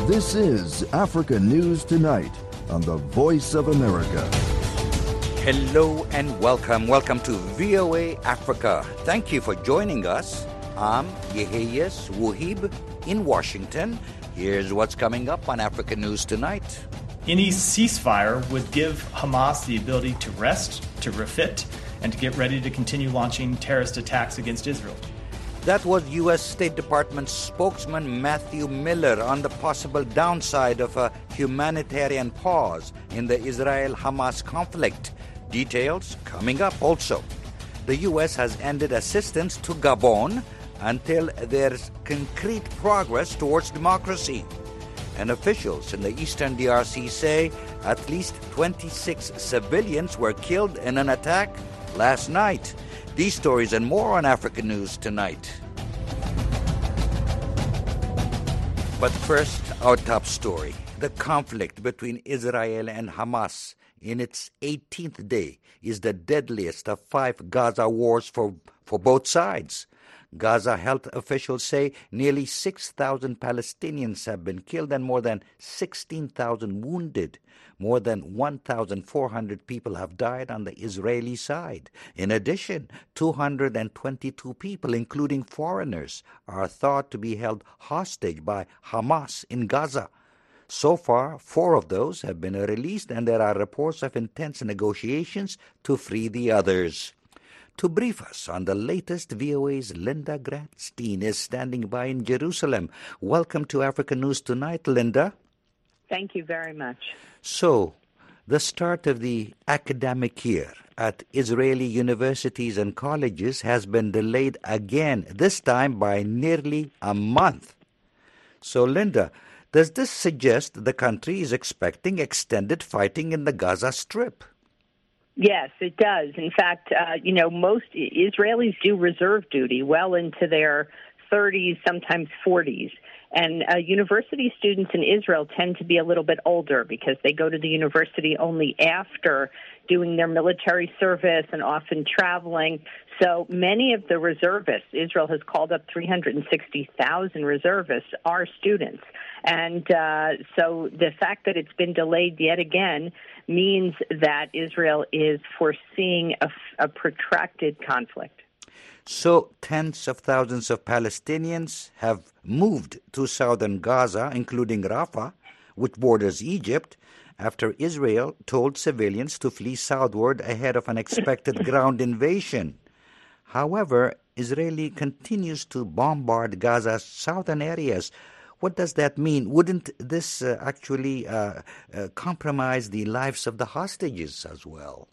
This is Africa News Tonight on the Voice of America. Hello and welcome. Welcome to VOA Africa. Thank you for joining us. I'm Yeheyes Wuhib in Washington. Here's what's coming up on Africa News Tonight. Any ceasefire would give Hamas the ability to rest, to refit, and to get ready to continue launching terrorist attacks against Israel. That was U.S. State Department spokesman Matthew Miller on the possible downside of a humanitarian pause in the Israel-Hamas conflict. Details coming up also. The U.S. has ended assistance to Gabon until there's concrete progress towards democracy. And officials in the eastern DRC say at least 26 civilians were killed in an attack last night. These stories and more on Africa News Tonight. But first, our top story. The conflict between Israel and Hamas in its 18th day is the deadliest of 5 Gaza wars for both sides. Gaza health officials say nearly 6,000 Palestinians have been killed and more than 16,000 wounded. More than 1,400 people have died on the Israeli side. In addition, 222 people, including foreigners, are thought to be held hostage by Hamas in Gaza. So far, 4 of those have been released, and there are reports of intense negotiations to free the others. To brief us on the latest, VOA's Linda Gradstein is standing by in Jerusalem. Welcome to Africa News Tonight, Linda. Thank you very much. So, the start of the academic year at Israeli universities and colleges has been delayed again, this time by nearly a month. So, Linda, does this suggest the country is expecting extended fighting in the Gaza Strip? Yes, it does. In fact, most Israelis do reserve duty well into their 30s, sometimes 40s. And university students in Israel tend to be a little bit older because they go to the university only after doing their military service and often traveling. So many of the reservists, Israel has called up 360,000 reservists, are students. And so the fact that it's been delayed yet again means that Israel is foreseeing a protracted conflict. So tens of thousands of Palestinians have moved to southern Gaza, including Rafah, which borders Egypt, after Israel told civilians to flee southward ahead of an expected ground invasion. However, Israel continues to bombard Gaza's southern areas. What does that mean? Wouldn't this actually compromise the lives of the hostages as well?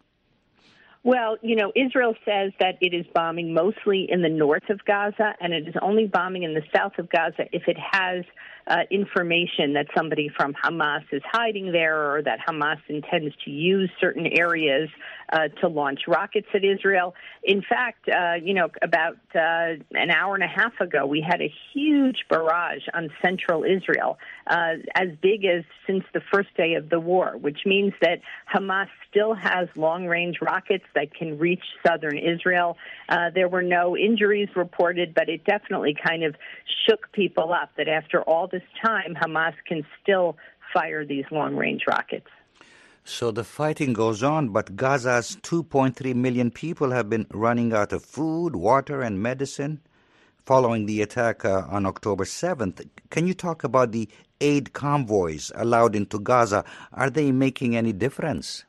Well, Israel says that it is bombing mostly in the north of Gaza, and it is only bombing in the south of Gaza if it has information that somebody from Hamas is hiding there or that Hamas intends to use certain areas to launch rockets at Israel. In fact, about an hour and a half ago, we had a huge barrage on central Israel, as big as since the first day of the war, which means that Hamas still has long-range rockets that can reach southern Israel. There were no injuries reported, but it definitely kind of shook people up that after all this time, Hamas can still fire these long-range rockets. So the fighting goes on, but Gaza's 2.3 million people have been running out of food, water, and medicine following the attack on October 7th. Can you talk about the aid convoys allowed into Gaza? Are they making any difference?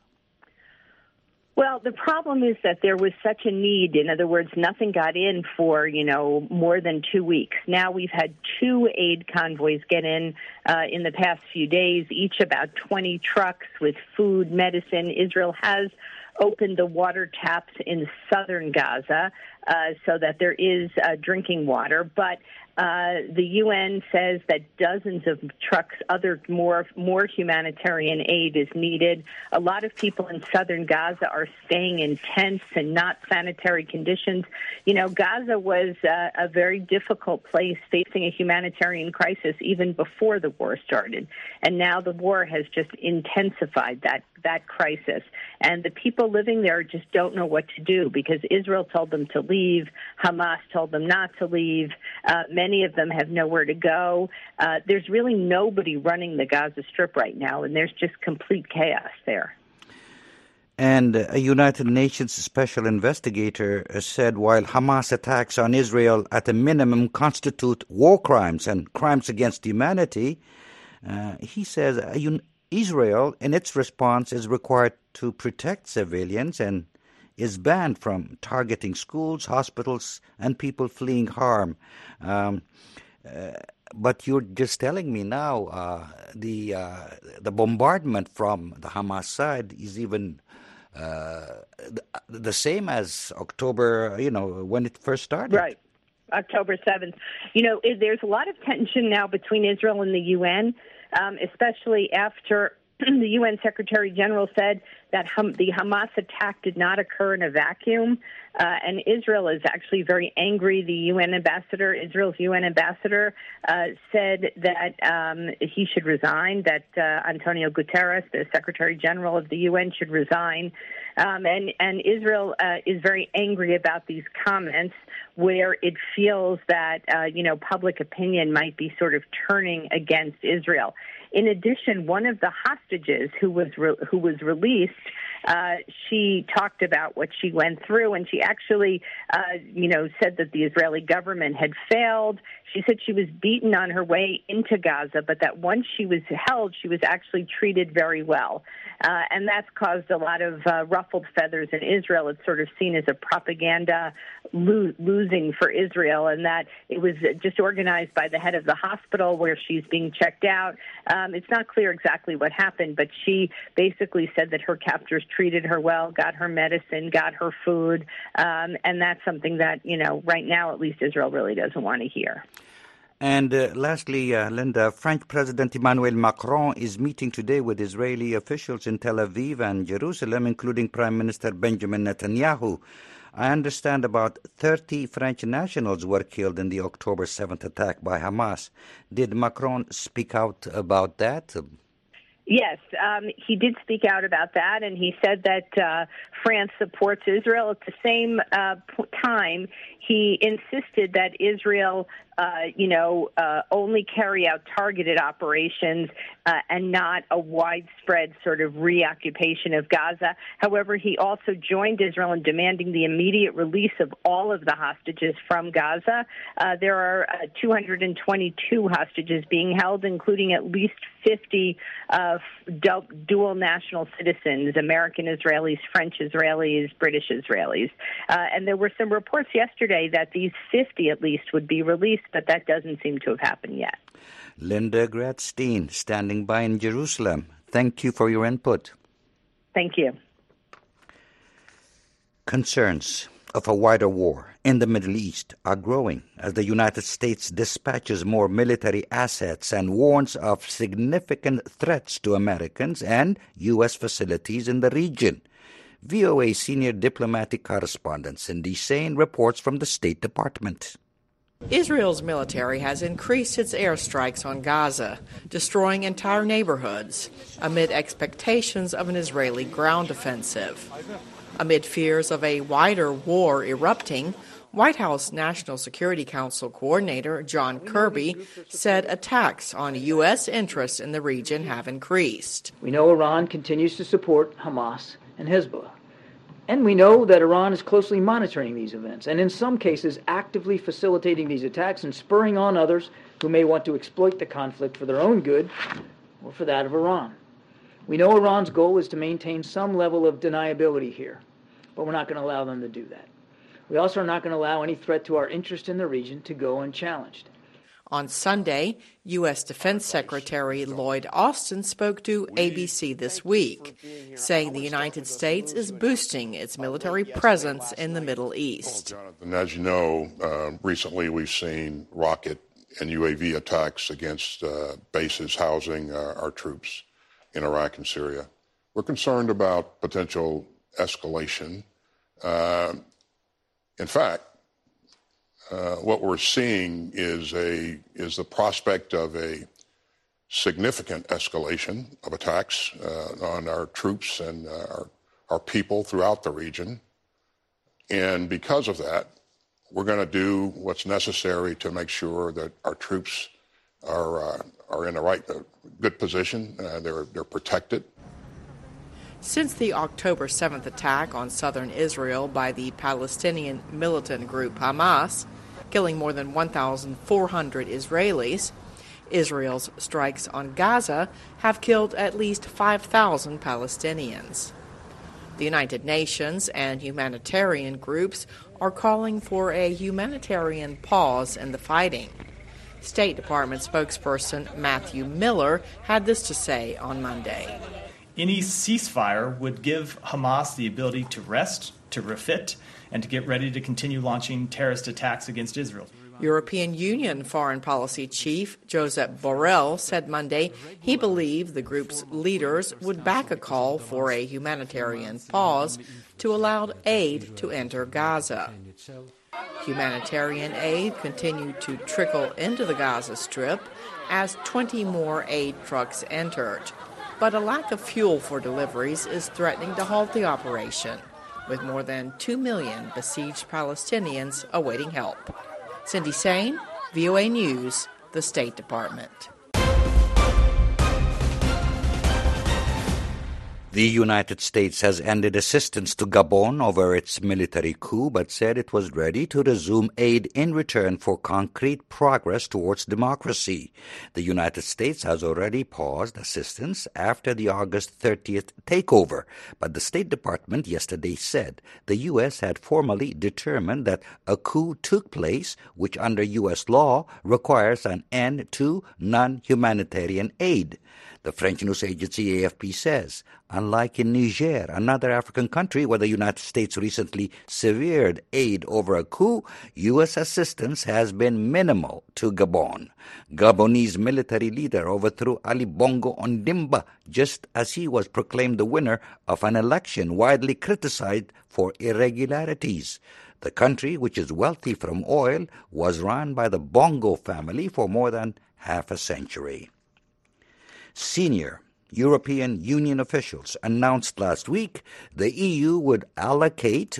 Well, the problem is that there was such a need. In other words, nothing got in for, more than 2 weeks. Now we've had 2 aid convoys get in the past few days, each about 20 trucks with food, medicine. Israel has opened the water taps in southern Gaza so that there is drinking water. But the UN says that dozens of trucks, other more humanitarian aid is needed. A lot of people in southern Gaza are staying in tents and not sanitary conditions. Gaza was a very difficult place facing a humanitarian crisis even before the war started. And now the war has just intensified that crisis. And the people living there just don't know what to do because Israel told them to leave. Hamas told them not to leave. Many of them have nowhere to go. There's really nobody running the Gaza Strip right now, and there's just complete chaos there. And a United Nations special investigator said while Hamas attacks on Israel at a minimum constitute war crimes and crimes against humanity, he says Israel, in its response, is required to protect civilians and is banned from targeting schools, hospitals, and people fleeing harm. But you're just telling me now the bombardment from the Hamas side is even the same as October, when it first started. Right. October 7th. There's a lot of tension now between Israel and the UN, especially after the UN Secretary General said that the Hamas attack did not occur in a vacuum. And Israel is actually very angry. The Israel's UN ambassador, said that he should resign, that Antonio Guterres, the Secretary General of the UN, should resign. And Israel is very angry about these comments where it feels that, public opinion might be sort of turning against Israel. In addition, one of the hostages who was released, she talked about what she went through, and she actually, said that the Israeli government had failed. She said she was beaten on her way into Gaza, but that once she was held, she was actually treated very well. And that's caused a lot of ruffled feathers in Israel. It's sort of seen as a propaganda losing for Israel, and that it was just organized by the head of the hospital where she's being checked out. It's not clear exactly what happened, but she basically said that her captors treated her well, got her medicine, got her food, and that's something that, right now at least Israel really doesn't want to hear. And lastly, Linda, French President Emmanuel Macron is meeting today with Israeli officials in Tel Aviv and Jerusalem, including Prime Minister Benjamin Netanyahu. I understand about 30 French nationals were killed in the October 7th attack by Hamas. Did Macron speak out about that? Yes, he did speak out about that, and he said that France supports Israel. At the same time, he insisted that Israel, only carry out targeted operations and not a widespread sort of reoccupation of Gaza. However, he also joined Israel in demanding the immediate release of all of the hostages from Gaza. There are 222 hostages being held, including at least 50 dual national citizens, American Israelis, French Israelis, British Israelis. And there were some reports yesterday that these 50 at least would be released, but that doesn't seem to have happened yet. Linda Gradstein, standing by in Jerusalem. Thank you for your input. Thank you. Concerns of a wider war in the Middle East are growing as the United States dispatches more military assets and warns of significant threats to Americans and U.S. facilities in the region. VOA senior diplomatic correspondent Cindy Sain reports from the State Department. Israel's military has increased its airstrikes on Gaza, destroying entire neighborhoods, amid expectations of an Israeli ground offensive. Amid fears of a wider war erupting, White House National Security Council Coordinator John Kirby said attacks on U.S. interests in the region have increased. We know Iran continues to support Hamas and Hezbollah. And we know that Iran is closely monitoring these events and in some cases actively facilitating these attacks and spurring on others who may want to exploit the conflict for their own good or for that of Iran. We know Iran's goal is to maintain some level of deniability here, but we're not going to allow them to do that. We also are not going to allow any threat to our interest in the region to go unchallenged. On Sunday, U.S. Defense Secretary Lloyd Austin spoke to ABC This Week, saying the United States is boosting its military presence in the Middle East. Well, Jonathan, as you know, recently we've seen rocket and UAV attacks against bases housing our troops in Iraq and Syria. We're concerned about potential escalation. In fact, what we're seeing is the prospect of a significant escalation of attacks on our troops and our people throughout the region. And because of that, we're going to do what's necessary to make sure that our troops are in a good position. They're protected. Since the October 7th attack on southern Israel by the Palestinian militant group Hamas, killing more than 1,400 Israelis, Israel's strikes on Gaza have killed at least 5,000 Palestinians. The United Nations and humanitarian groups are calling for a humanitarian pause in the fighting. State Department spokesperson Matthew Miller had this to say on Monday. Any ceasefire would give Hamas the ability to rest, to refit, and to get ready to continue launching terrorist attacks against Israel. European Union Foreign Policy Chief Josep Borrell said Monday he believed the group's leaders would back a call for a humanitarian pause to allow aid to enter Gaza. Humanitarian aid continued to trickle into the Gaza Strip as 20 more aid trucks entered. But a lack of fuel for deliveries is threatening to halt the operation, with more than 2 million besieged Palestinians awaiting help. Cindy Sain, VOA News, the State Department. The United States has ended assistance to Gabon over its military coup, but said it was ready to resume aid in return for concrete progress towards democracy. The United States has already paused assistance after the August 30th takeover, but the State Department yesterday said the U.S. had formally determined that a coup took place, which under U.S. law requires an end to non-humanitarian aid. The French news agency AFP says, unlike in Niger, another African country where the United States recently severed aid over a coup, U.S. assistance has been minimal to Gabon. Gabonese military leader overthrew Ali Bongo Ondimba just as he was proclaimed the winner of an election widely criticized for irregularities. The country, which is wealthy from oil, was run by the Bongo family for more than half a century. Senior European Union officials announced last week the EU would allocate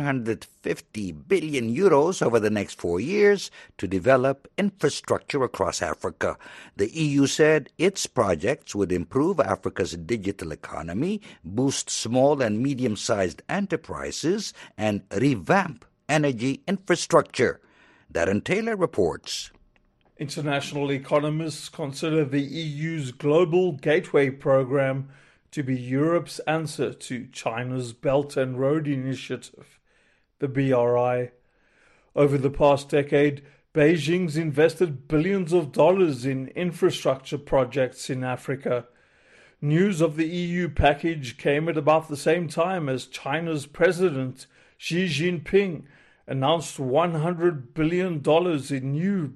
150 billion euros over the next 4 years to develop infrastructure across Africa. The EU said its projects would improve Africa's digital economy, boost small and medium-sized enterprises, and revamp energy infrastructure. Darren Taylor reports. International economists consider the EU's Global Gateway Programme to be Europe's answer to China's Belt and Road Initiative, the BRI. Over the past decade, Beijing's invested billions of dollars in infrastructure projects in Africa. News of the EU package came at about the same time as China's President Xi Jinping announced $100 billion in new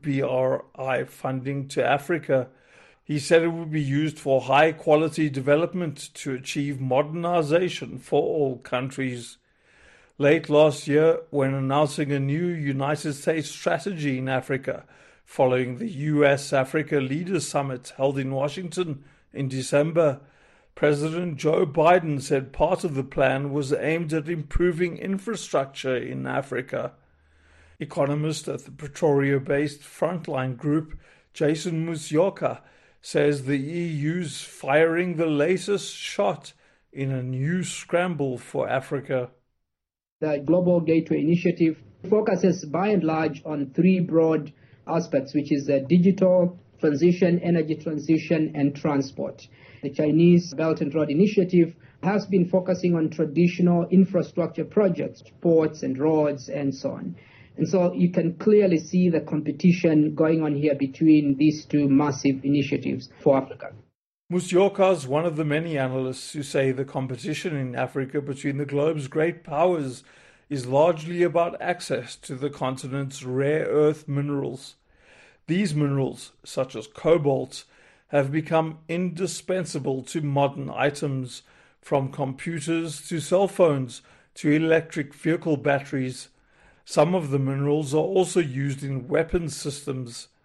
BRI funding to Africa. He said it would be used for high-quality development to achieve modernization for all countries. Late last year, when announcing a new United States strategy in Africa, following the U.S.-Africa Leaders Summit held in Washington in December, President Joe Biden said part of the plan was aimed at improving infrastructure in Africa. Economist at the Pretoria-based Frontline Group, Jason Musyoka, says the EU's firing the latest shot in a new scramble for Africa. The Global Gateway Initiative focuses by and large on three broad aspects, which is digital transition, energy transition, and transport. The Chinese Belt and Road Initiative has been focusing on traditional infrastructure projects, ports and roads and so on. And so you can clearly see the competition going on here between these two massive initiatives for Africa. Musyoka is one of the many analysts who say the competition in Africa between the globe's great powers is largely about access to the continent's rare earth minerals. These minerals, such as cobalt, have become indispensable to modern items, from computers to cell phones to electric vehicle batteries. Some of the minerals are also used in weapons systems.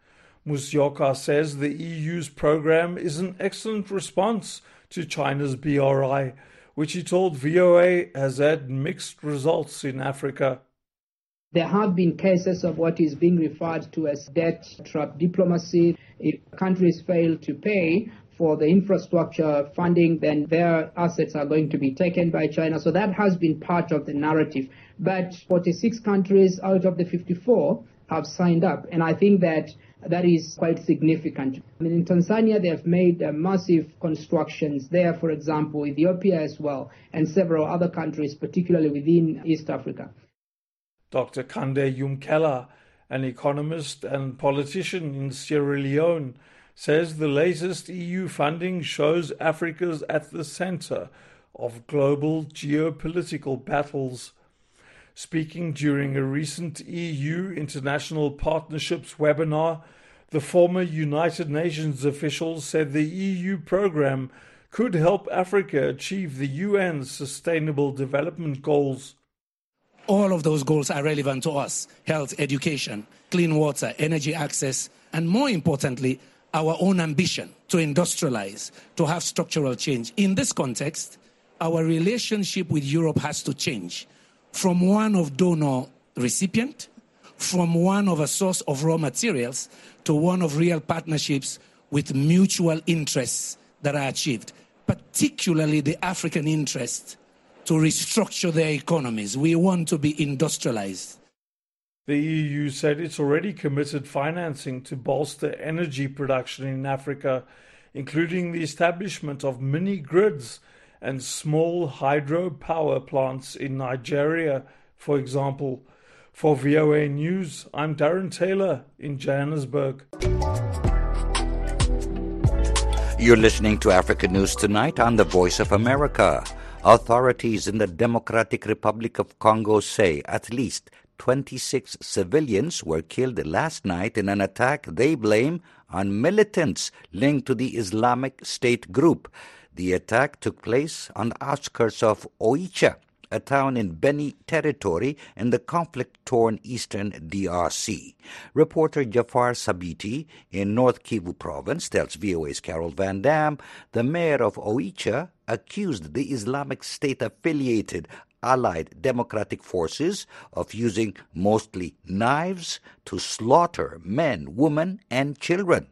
Musyoka says the EU's program is an excellent response to China's BRI, which he told VOA has had mixed results in Africa. There have been cases of what is being referred to as debt trap diplomacy. If countries fail to pay for the infrastructure funding, then their assets are going to be taken by China. So that has been part of the narrative. But 46 countries out of the 54 have signed up. And I think that is quite significant. I mean, in Tanzania, they have made massive constructions there, for example, Ethiopia as well, and several other countries, particularly within East Africa. Dr. Kande Yumkela, an economist and politician in Sierra Leone, says the latest EU funding shows Africa's at the center of global geopolitical battles. Speaking during a recent EU International Partnerships webinar, the former United Nations official said the EU program could help Africa achieve the UN's Sustainable Development Goals. All of those goals are relevant to us: health, education, clean water, energy access, and more importantly, our own ambition to industrialize, to have structural change. In this context, our relationship with Europe has to change from one of donor-recipient, from one of a source of raw materials, to one of real partnerships with mutual interests that are achieved, particularly the African interest to restructure their economies. We want to be industrialized. The EU said it's already committed financing to bolster energy production in Africa, including the establishment of mini-grids and small hydropower plants in Nigeria, for example. For VOA News, I'm Darren Taylor in Johannesburg. You're listening to Africa News Tonight on the Voice of America. Authorities in the Democratic Republic of Congo say at least 26 civilians were killed last night in an attack they blame on militants linked to the Islamic State group. The attack took place on the outskirts of Oicha, a town in Beni territory in the conflict-torn eastern DRC. Reporter Jafar Sabiti in North Kivu province tells VOA's Carol Van Dam the mayor of Oicha accused the Islamic State-affiliated Allied Democratic Forces of using mostly knives to slaughter men, women, and children.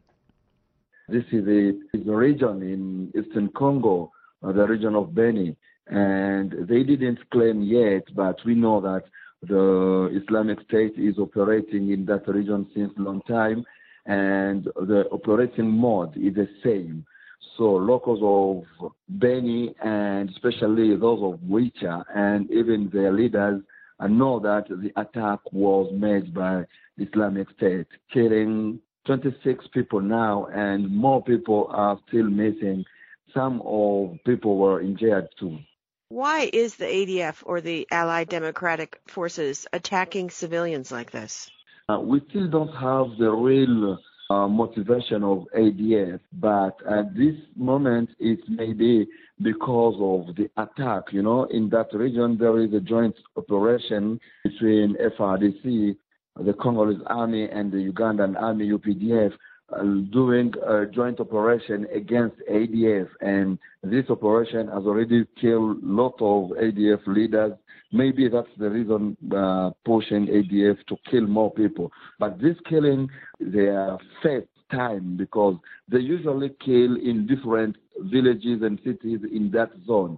This is a region in eastern Congo, the region of Beni, and they didn't claim yet, but we know that the Islamic State is operating in that region since a long time, and the operating mode is the same. So locals of Beni, and especially those of Oicha, and even their leaders, know that the attack was made by the Islamic State, killing 26 people now, and more people are still missing. Some of people were injured too. Why is the ADF, or the Allied Democratic Forces, attacking civilians like this? We still don't have the real motivation of ADF, but at this moment it may be because of the attack. You know, in that region there is a joint operation between FRDC, the Congolese army, and the Ugandan army, UPDF, doing a joint operation against ADF, and this operation has already killed a lot of ADF leaders. Maybe that's the reason pushing ADF to kill more people. But this killing, their first time, because they usually kill in different villages and cities in that zone.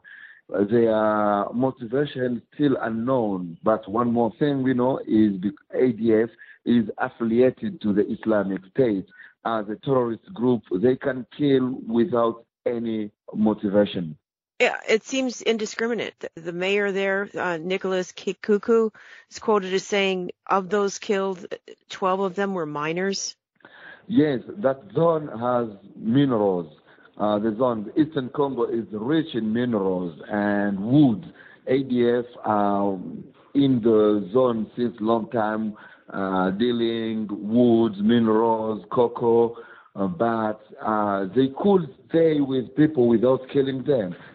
Their motivation still unknown. But one more thing we know is ADF is affiliated to the Islamic State. As a terrorist group, they can kill without any motivation. Yeah, it seems indiscriminate. The mayor there, Nicholas Kikuku, is quoted as saying, of those killed, 12 of them were minors. Yes, that zone has minerals. The zone, Eastern Congo, is rich in minerals and wood. ADF are in the zone since a long time, dealing woods, minerals, cocoa, but they could stay with people without killing them.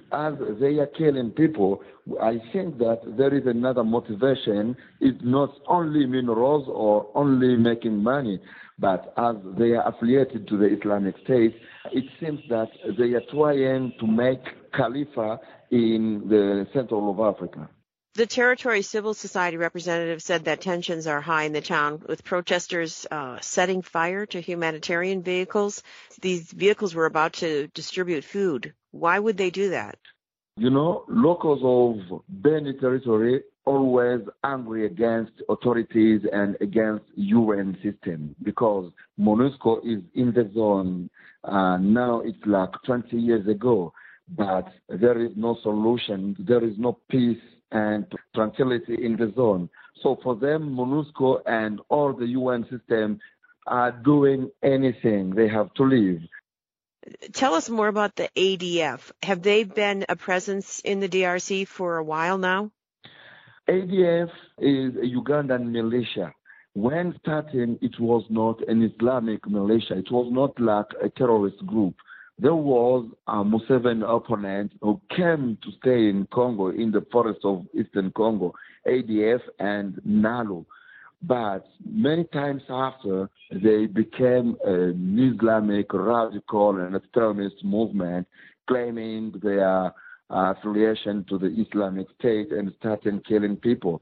as they are killing people, I think that there is another motivation. It's not only minerals or only making money, but as they are affiliated to the Islamic State, it seems that they are trying to make Khalifa in the central of Africa. The territory civil society representative said that tensions are high in the town, with protesters setting fire to humanitarian vehicles. These vehicles were about to distribute food. Why would they do that? You know, locals of Beni territory always angry against authorities and against UN system because MONUSCO is in the zone. Now it's like 20 years ago, but there is no solution. There is no peace and tranquility in the zone. So for them, MONUSCO and all the UN system are doing anything. They have to leave. Tell us more about the ADF. Have they been a presence in the DRC for a while now? ADF is a Ugandan militia. When starting, it was not an Islamic militia. It was not like a terrorist group. There was a Museveni opponent who came to stay in Congo, in the forest of Eastern Congo, ADF and NALU. But many times after, they became an Islamic radical and extremist movement, claiming their affiliation to the Islamic State and started killing people.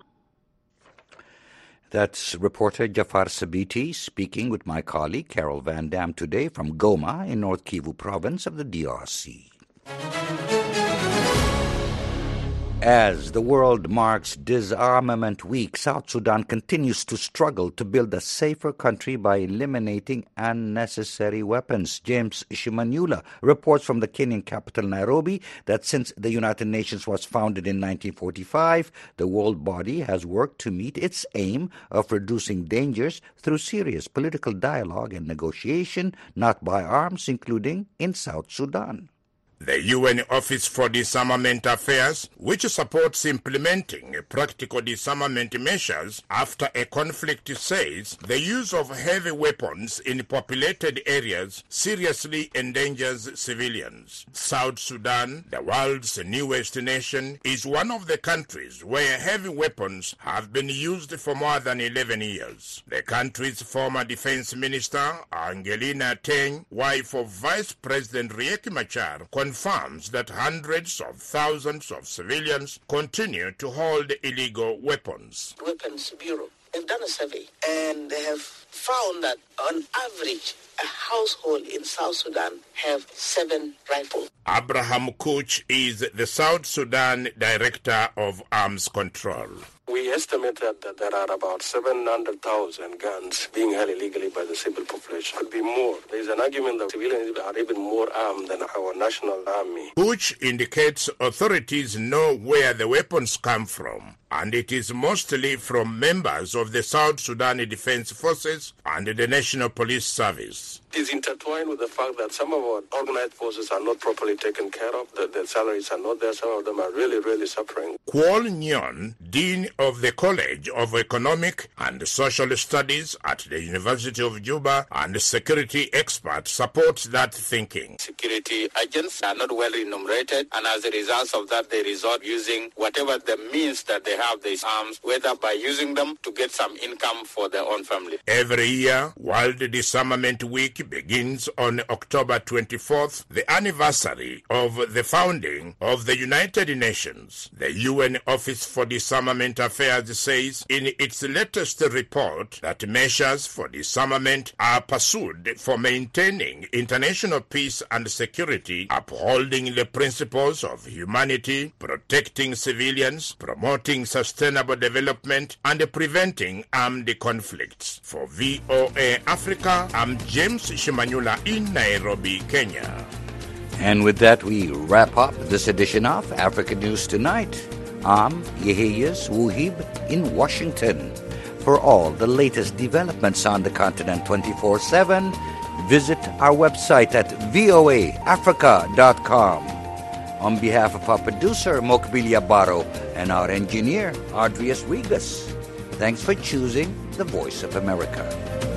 That's reporter Jafar Sabiti speaking with my colleague Carol Van Dam today from Goma in North Kivu province of the DRC. As the world marks Disarmament Week, South Sudan continues to struggle to build a safer country by eliminating unnecessary weapons. James Shimanyula reports from the Kenyan capital Nairobi that since the United Nations was founded in 1945, the world body has worked to meet its aim of reducing dangers through serious political dialogue and negotiation, not by arms, including in South Sudan. The UN Office for Disarmament Affairs, which supports implementing practical disarmament measures after a conflict, says the use of heavy weapons in populated areas seriously endangers civilians. South Sudan, the world's newest nation, is one of the countries where heavy weapons have been used for more than 11 years. The country's former defense minister, Angelina Teng, wife of Vice President Riek Machar, confirms that hundreds of thousands of civilians continue to hold illegal weapons. Weapons Bureau have done a survey and they have found that on average a household in South Sudan have 7 rifles. Abraham Kuch is the South Sudan Director of Arms Control. We estimate that there are about 700,000 guns being held illegally by the civil population. Could be more. There is an argument that civilians are even more armed than our national army. Which indicates authorities know where the weapons come from, and it is mostly from members of the South Sudan Defense Forces and the National Police Service. It is intertwined with the fact that some of our organized forces are not properly taken care of. The salaries are not there. Some of them are really, really suffering. Kwol Nyon, Dean of the College of Economic and Social Studies at the University of Juba and security expert, supports that thinking. Security agents are not well remunerated, and as a result of that, they resort using whatever the means that they have these arms, whether by using them to get some income for their own family. Every year, World Disarmament Week begins on October 24th, the anniversary of the founding of the United Nations. The UN Office for Disarmament Affairs says in its latest report that measures for disarmament are pursued for maintaining international peace and security, upholding the principles of humanity, protecting civilians, promoting sustainable development, and preventing armed conflicts. For VOA Africa, I'm James Shimanyula in Nairobi, Kenya. And with that, we wrap up this edition of Africa News Tonight. I'm Yeheyes Wuhib in Washington. For all the latest developments on the continent 24/7, visit our website at voaafrica.com. On behalf of our producer, Mokbilia Baro, and our engineer, Adrius Regas, thanks for choosing the Voice of America.